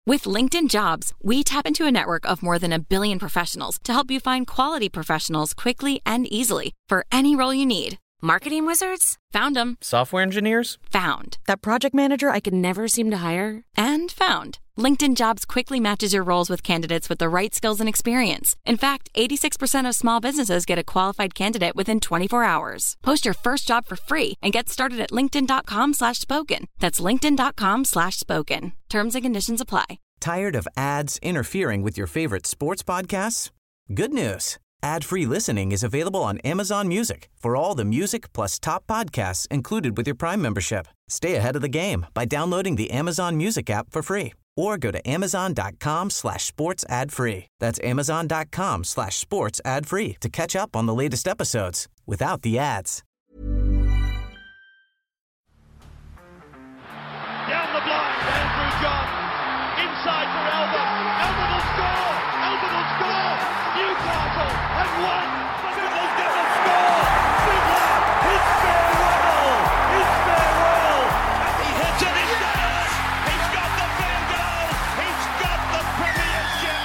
With LinkedIn Jobs, we tap into a network of more than 1 billion professionals to help you find quality professionals quickly and easily for any role you need. Marketing wizards? Found them. Software engineers? Found. That project manager I could never seem to hire? And found. LinkedIn Jobs quickly matches your roles with candidates with the right skills and experience. In fact, 86% of small businesses get a qualified candidate within 24 hours. Post your first job for free and get started at linkedin.com/spoken. That's linkedin.com/spoken. Terms and conditions apply. Tired of ads interfering with your favorite sports podcasts? Good news. Ad-free listening is available on Amazon Music for all the music plus top podcasts included with your Prime membership. Stay ahead of the game by downloading the Amazon Music app for free or go to amazon.com/sports ad free. That's amazon.com/sports ad free to catch up on the latest episodes without the ads. Down the blind, Andrew John. Inside for Albert. Albert will score. Albert will score. Newcastle have won. Fiddler's going to score. Fiddler, it's farewell. It's farewell. And he hits it. He's got it. He's got the field goal. He's got the premiership.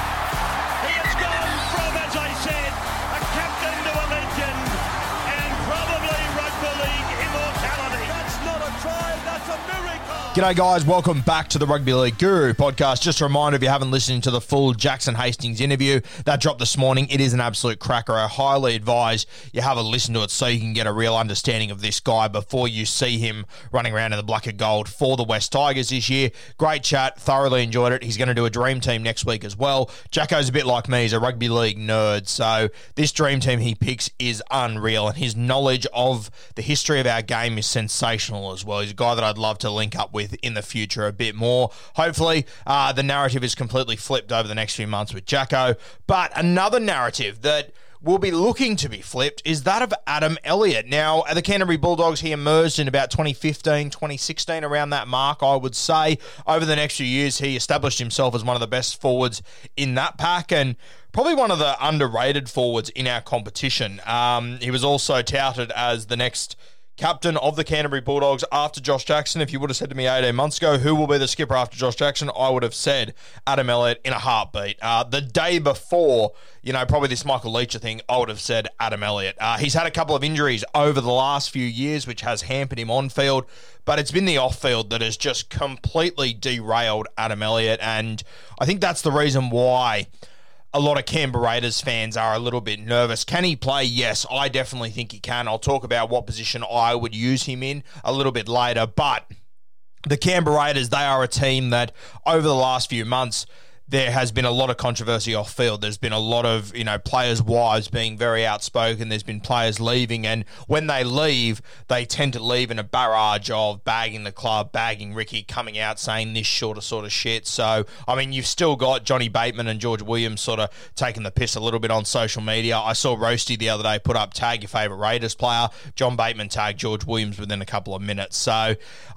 He has gone from, as I said, a captain to a legend and probably rugby league immortality. That's not a try. That's a miracle. G'day guys, welcome back to the Rugby League Guru podcast. Just a reminder, if you haven't listened to the full Jackson Hastings interview that dropped this morning, it is an absolute cracker. I highly advise you have a listen to it so you can get a real understanding of this guy before you see him running around in the black and gold for the West Tigers this year. Great chat, thoroughly enjoyed it. He's going to do a dream team next week as well. Jacko's a bit like me, he's a rugby league nerd, so this dream team he picks is unreal, and his knowledge of the history of our game is sensational as well. He's a guy that I'd love to link up with in the future a bit more. Hopefully, the narrative is completely flipped over the next few months with Jacko. But another narrative that will be looking to be flipped is that of Adam Elliott. Now, at the Canterbury Bulldogs, he emerged in about 2015, 2016, around that mark, I would say. Over the next few years, he established himself as one of the best forwards in that pack and probably one of the underrated forwards in our competition. He was also touted as the next captain of the Canterbury Bulldogs after Josh Jackson. If you would have said to me 18 months ago, who will be the skipper after Josh Jackson, I would have said Adam Elliott in a heartbeat. The day before, probably this Michael Leacher thing, I would have said Adam Elliott. He's had a couple of injuries over the last few years, which has hampered him on field, but it's been the off field that has just completely derailed Adam Elliott, and I think that's the reason why a lot of Canberra Raiders fans are a little bit nervous. Can he play? Yes, I definitely think he can. I'll talk about what position I would use him in a little bit later. But the Canberra Raiders, they are a team that over the last few months, there has been a lot of controversy off field. There's been a lot of, players' wives being very outspoken. There's been players leaving, and when they leave, they tend to leave in a barrage of bagging the club, bagging Ricky, coming out saying this sort of shit. So, you've still got Johnny Bateman and George Williams sort of taking the piss a little bit on social media. I saw Roasty the other day put up, tag your favourite Raiders player. John Bateman tagged George Williams within a couple of minutes. So,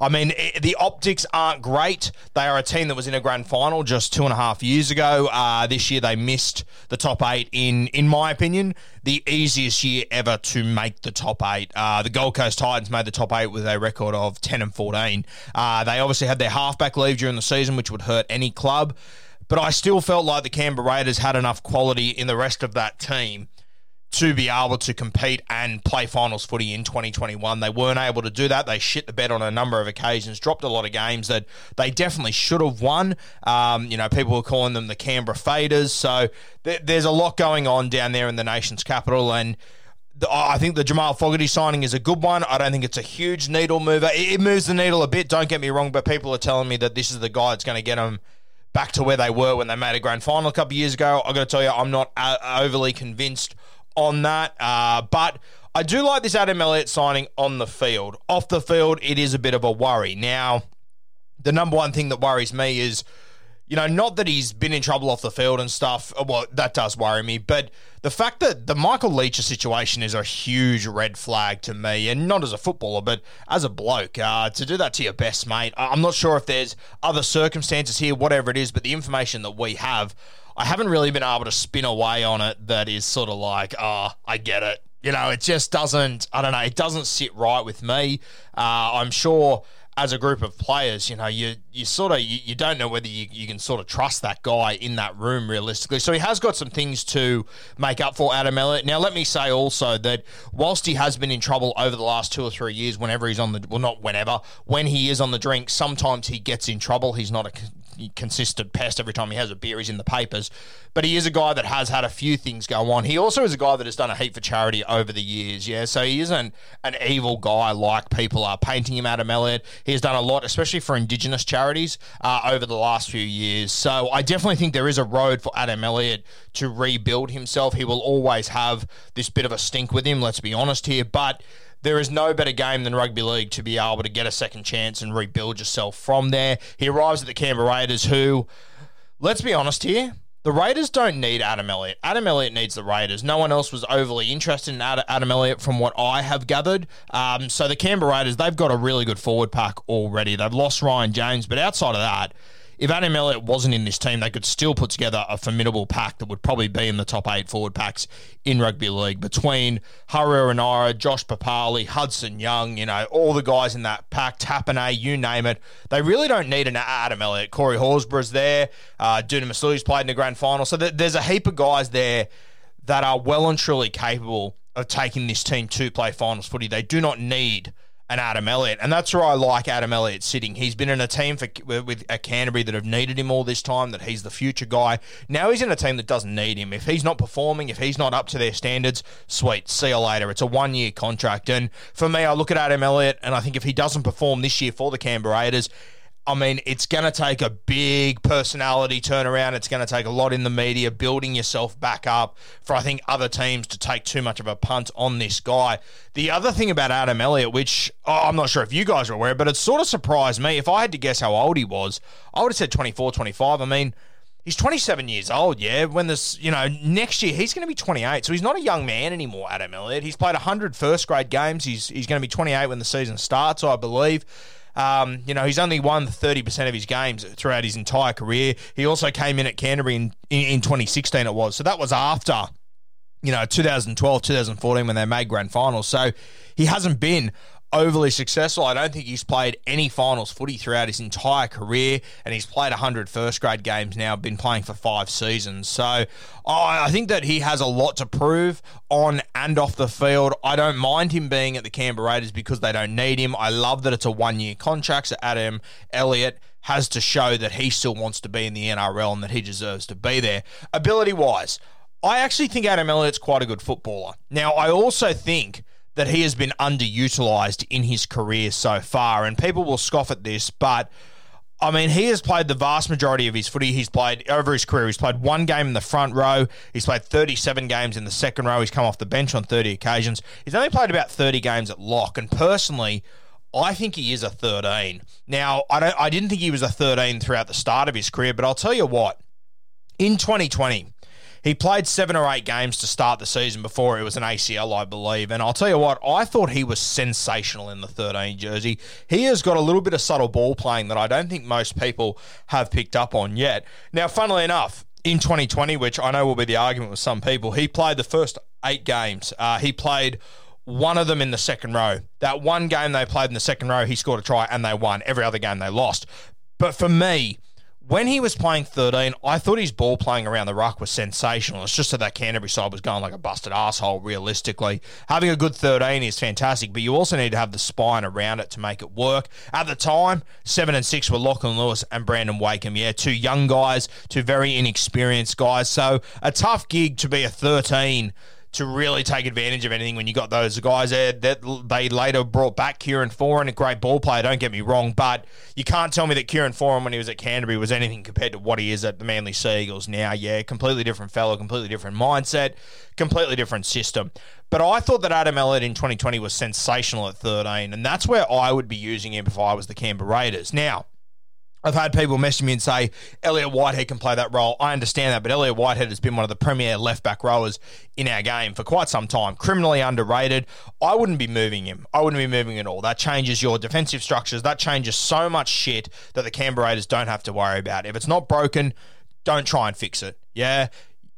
the optics aren't great. They are a team that was in a grand final just 2.5 years ago. This year they missed the top 8 in my opinion, the easiest year ever to make the top 8. The Gold Coast Titans made the top 8 with a record of 10-14. They obviously had their halfback leave during the season, which would hurt any club, but I still felt like the Canberra Raiders had enough quality in the rest of that team to be able to compete and play finals footy in 2021. They weren't able to do that. They shit the bed on a number of occasions, dropped a lot of games that they definitely should have won. People were calling them the Canberra Faders. So there's a lot going on down there in the nation's capital, and I think the Jamal Fogarty signing is a good one. I don't think it's a huge needle mover. It moves the needle a bit, don't get me wrong, but people are telling me that this is the guy that's going to get them back to where they were when they made a grand final a couple of years ago. I've got to tell you, I'm not overly convinced on that, but I do like this Adam Elliott signing on the field. Off the field, it is a bit of a worry. Now, the number one thing that worries me is, not that he's been in trouble off the field and stuff. Well, that does worry me, but the fact that the Michael Leacher situation is a huge red flag to me, and not as a footballer, but as a bloke, to do that to your best mate. I'm not sure if there's other circumstances here, whatever it is, but the information that we have, I haven't really been able to spin away on it that is sort of like, I get it. It just doesn't, it doesn't sit right with me. I'm sure as a group of players, you don't know whether you can sort of trust that guy in that room realistically. So he has got some things to make up for, Adam Elliott. Now, let me say also that whilst he has been in trouble over the last 2 or 3 years, whenever he's on the, well, not whenever, when he is on the drink, sometimes he gets in trouble. He's not a consistent pest. Every time he has a beer, he's in the papers. But he is a guy that has had a few things go on. He also is a guy that has done a heap for charity over the years, yeah? So he isn't an evil guy like people are painting him, Adam Elliott. He has done a lot, especially for Indigenous charities, over the last few years. So I definitely think there is a road for Adam Elliott to rebuild himself. He will always have this bit of a stink with him, let's be honest here, but there is no better game than rugby league to be able to get a second chance and rebuild yourself from there. He arrives at the Canberra Raiders, who, let's be honest here, the Raiders don't need Adam Elliott. Adam Elliott needs the Raiders. No one else was overly interested in Adam Elliott from what I have gathered. So the Canberra Raiders, they've got a really good forward pack already. They've lost Ryan James, but outside of that, if Adam Elliott wasn't in this team, they could still put together a formidable pack that would probably be in the top 8 forward packs in rugby league. Between Haru Anara, Josh Papali, Hudson Young, all the guys in that pack, Tapane, you name it. They really don't need an Adam Elliott. Corey Horsburgh's there. Duna Masuli's played in the grand final. So there's a heap of guys there that are well and truly capable of taking this team to play finals footy. They do not need and Adam Elliott. And that's where I like Adam Elliott sitting. He's been in a team with a Canterbury that have needed him all this time, that he's the future guy. Now he's in a team that doesn't need him. If he's not performing, if he's not up to their standards, sweet, see you later. It's a 1-year contract. And for me, I look at Adam Elliott, and I think if he doesn't perform this year for the Canberra Raiders, I mean, it's going to take a big personality turnaround. It's going to take a lot in the media, building yourself back up for, I think, other teams to take too much of a punt on this guy. The other thing about Adam Elliott, which I'm not sure if you guys are aware, but it sort of surprised me. If I had to guess how old he was, I would have said 24, 25. I mean, he's 27 years old, yeah. When this, next year, he's going to be 28. So he's not a young man anymore, Adam Elliott. He's played 100 first-grade games. He's going to be 28 when the season starts, I believe. He's only won 30% of his games throughout his entire career. He also came in at Canterbury in 2016 it was. So that was after, 2012, 2014 when they made grand finals. So he hasn't been overly successful. I don't think he's played any finals footy throughout his entire career, and he's played 100 first-grade games now, been playing for 5 seasons. So I think that he has a lot to prove on and off the field. I don't mind him being at the Canberra Raiders because they don't need him. I love that it's a 1-year contract, so Adam Elliott has to show that he still wants to be in the NRL and that he deserves to be there. Ability-wise, I actually think Adam Elliott's quite a good footballer. Now, I also think that he has been underutilised in his career so far, and people will scoff at this, but I mean, he has played the vast majority of his footy. He's played, over his career, he's played 1 game in the front row. He's played 37 games in the second row. He's come off the bench on 30 occasions. He's only played about 30 games at lock, and personally, I think he is a 13. Now, I didn't think he was a 13 throughout the start of his career, but I'll tell you what, in 2020, he played 7 or 8 games to start the season before it was an ACL, I believe. And I'll tell you what, I thought he was sensational in the 13 jersey. He has got a little bit of subtle ball playing that I don't think most people have picked up on yet. Now, funnily enough, in 2020, which I know will be the argument with some people, he played the first 8 games. He played one of them in the second row. That one game they played in the second row, he scored a try and they won. Every other game they lost. But for me, when he was playing 13, I thought his ball playing around the ruck was sensational. It's just that Canterbury side was going like a busted arsehole, realistically. Having a good 13 is fantastic, but you also need to have the spine around it to make it work. At the time, 7 and 6 were Lachlan Lewis and Brandon Wakeham. Yeah, 2 young guys, 2 very inexperienced guys. So a tough gig to be a 13 to really take advantage of anything when you got those guys there. That they later brought back Kieran Foran, a great ball player, don't get me wrong, but you can't tell me that Kieran Foran when he was at Canterbury was anything compared to what he is at the Manly Sea Eagles now. Yeah, completely different fellow, completely different mindset, completely different system. But I thought that Adam Elliott in 2020 was sensational at 13, and that's where I would be using him if I was the Canberra Raiders. Now, I've had people message me and say, Elliott Whitehead can play that role. I understand that, but Elliott Whitehead has been one of the premier left-back rowers in our game for quite some time. Criminally underrated. I wouldn't be moving him. I wouldn't be moving at all. That changes your defensive structures. That changes so much shit that the Canberra Raiders don't have to worry about. If it's not broken, don't try and fix it. Yeah?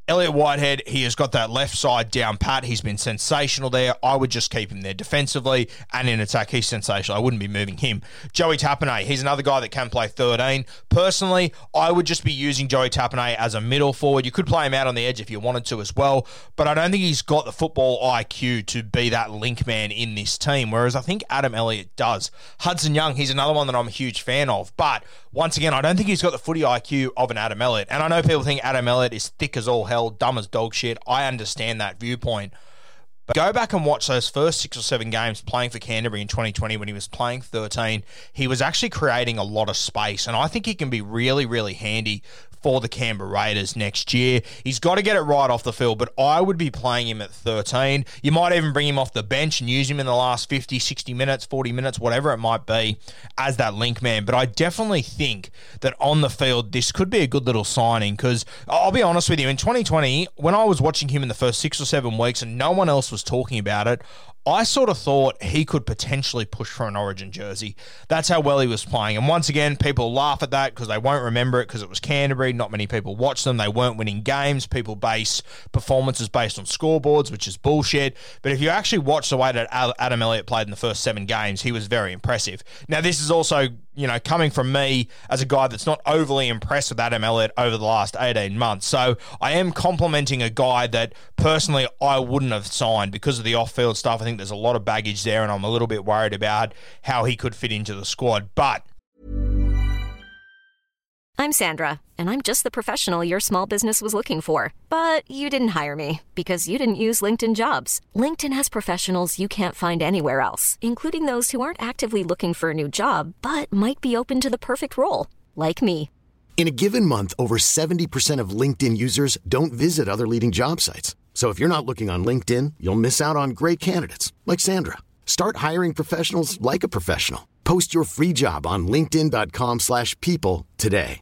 Elliott Whitehead, he has got that left side down pat. He's been sensational there. I would just keep him there defensively, and in attack, he's sensational. I wouldn't be moving him. Joey Tapine, he's another guy that can play 13. Personally, I would just be using Joey Tapine as a middle forward. You could play him out on the edge if you wanted to as well, but I don't think he's got the football IQ to be that link man in this team, whereas I think Adam Elliott does. Hudson Young, he's another one that I'm a huge fan of, but once again, I don't think he's got the footy IQ of an Adam Elliott, and I know people think Adam Elliott is thick as all hell, dumb as dog shit. I understand that viewpoint. But go back and watch those first 6 or 7 games playing for Canterbury in 2020 when he was playing 13. He was actually creating a lot of space, and I think he can be really, really handy for the Canberra Raiders next year. He's got to get it right off the field, but I would be playing him at 13. You might even bring him off the bench and use him in the last 50, 60 minutes, 40 minutes, whatever it might be, as that link man. But I definitely think that on the field, this could be a good little signing, because I'll be honest with you, in 2020, when I was watching him in the first 6 or 7 weeks and no one else was talking about it, I sort of thought he could potentially push for an Origin jersey. That's how well he was playing. And once again, people laugh at that because they won't remember it because it was Canterbury. Not many people watch them. They weren't winning games. People base performances based on scoreboards, which is bullshit. But if you actually watch the way that Adam Elliott played in the first 7 games, he was very impressive. Now, this is also, coming from me as a guy that's not overly impressed with Adam Elliott over the last 18 months. So I am complimenting a guy that personally I wouldn't have signed because of the off-field stuff. I think there's a lot of baggage there, and I'm a little bit worried about how he could fit into the squad. But I'm Sandra, and I'm just the professional your small business was looking for. But you didn't hire me because you didn't use LinkedIn Jobs. LinkedIn has professionals you can't find anywhere else, including those who aren't actively looking for a new job, but might be open to the perfect role, like me. In a given month, over 70% of LinkedIn users don't visit other leading job sites. So if you're not looking on LinkedIn, you'll miss out on great candidates like Sandra. Start hiring professionals like a professional. Post your free job on linkedin.com/people today.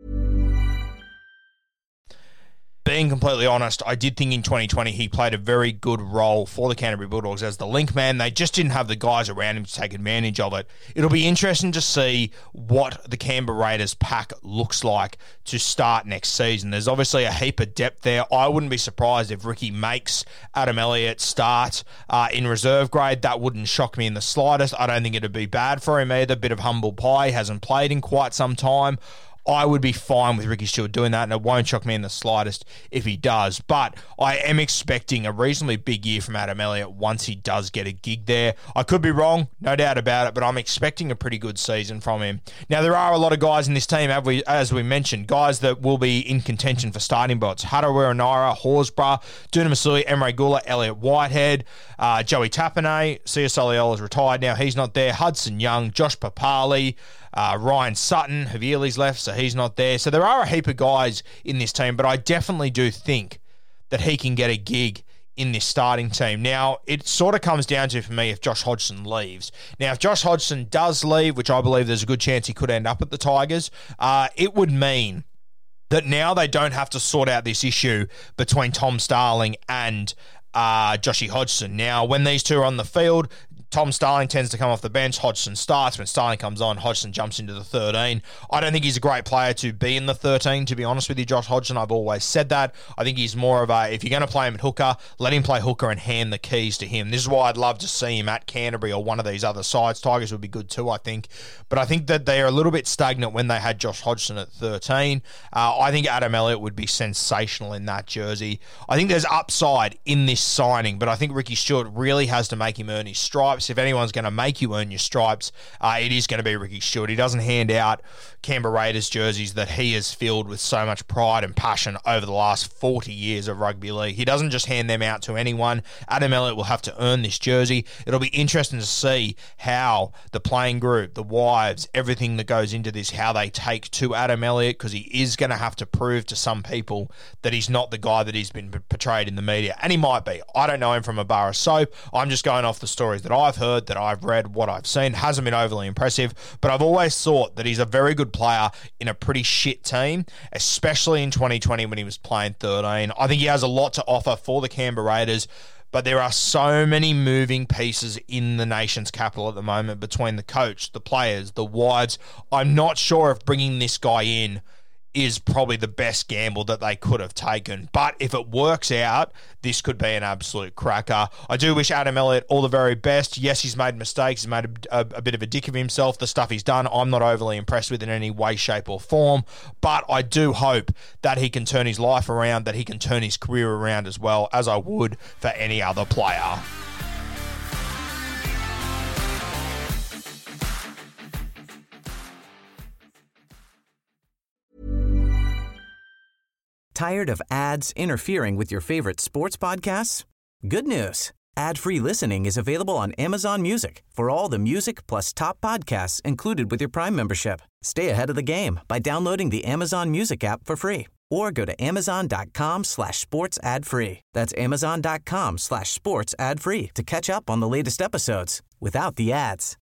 Being completely honest, I did think in 2020 he played a very good role for the Canterbury Bulldogs as the link man. They just didn't have the guys around him to take advantage of it. It'll be interesting to see what the Canberra Raiders pack looks like to start next season. There's obviously a heap of depth there. I wouldn't be surprised if Ricky makes Adam Elliott start in reserve grade. That wouldn't shock me in the slightest. I don't think it'd be bad for him either. Bit of humble pie. He hasn't played in quite some time. I would be fine with Ricky Stuart doing that, and it won't shock me in the slightest if he does. But I am expecting a reasonably big year from Adam Elliott once he does get a gig there. I could be wrong, no doubt about it, but I'm expecting a pretty good season from him. Now, there are a lot of guys in this team, as we mentioned, guys that will be in contention for starting spots. Harawira-Naera, Horsburgh, Duna Masui, Emre Gula, Elliott Whitehead, Joey Tapine, Sia Soliola's retired now, he's not there, Hudson Young, Josh Papali, Ryan Sutton, Havili's left, so he's not there. So there are a heap of guys in this team, but I definitely do think that he can get a gig in this starting team. Now, it sort of comes down to, for me, if Josh Hodgson leaves. Now, if Josh Hodgson does leave, which I believe there's a good chance he could end up at the Tigers, it would mean that now they don't have to sort out this issue between Tom Starling and Joshy Hodgson. Now, when these two are on the field, Tom Starling tends to come off the bench. Hodgson starts. When Starling comes on, Hodgson jumps into the 13. I don't think he's a great player to be in the 13, to be honest with you, Josh Hodgson. I've always said that. I think he's more of a, if you're going to play him at hooker, let him play hooker and hand the keys to him. This is why I'd love to see him at Canterbury or one of these other sides. Tigers would be good too, I think. But I think that they are a little bit stagnant when they had Josh Hodgson at 13. I think Adam Elliott would be sensational in that jersey. I think there's upside in this signing, but I think Ricky Stuart really has to make him earn his stripes. If anyone's going to make you earn your stripes, it is going to be Ricky Stuart. He doesn't hand out Canberra Raiders jerseys that he has filled with so much pride and passion over the last 40 years of rugby league. He doesn't just hand them out to anyone. Adam Elliott will have to earn this jersey. It'll be interesting to see how the playing group, the wives, everything that goes into this, how they take to Adam Elliott, because he is going to have to prove to some people that he's not the guy that he's been portrayed in the media. And he might be. I don't know him from a bar of soap. I'm just going off the stories that I've heard, that I've read, what I've seen. Hasn't been overly impressive, but I've always thought that he's a very good player in a pretty shit team, especially in 2020 when he was playing 13. I think he has a lot to offer for the Canberra Raiders, but there are so many moving pieces in the nation's capital at the moment between the coach, the players, the wives. I'm not sure if bringing this guy in is probably the best gamble that they could have taken. But if it works out, this could be an absolute cracker. I do wish Adam Elliott all the very best. Yes, he's made mistakes. He's made a bit of a dick of himself. The stuff he's done, I'm not overly impressed with in any way, shape or form. But I do hope that he can turn his life around, that he can turn his career around as well, as I would for any other player. Tired of ads interfering with your favorite sports podcasts? Good news. Ad-free listening is available on Amazon Music for all the music plus top podcasts included with your Prime membership. Stay ahead of the game by downloading the Amazon Music app for free or go to amazon.com/sports ad free. That's amazon.com/sports ad free to catch up on the latest episodes without the ads.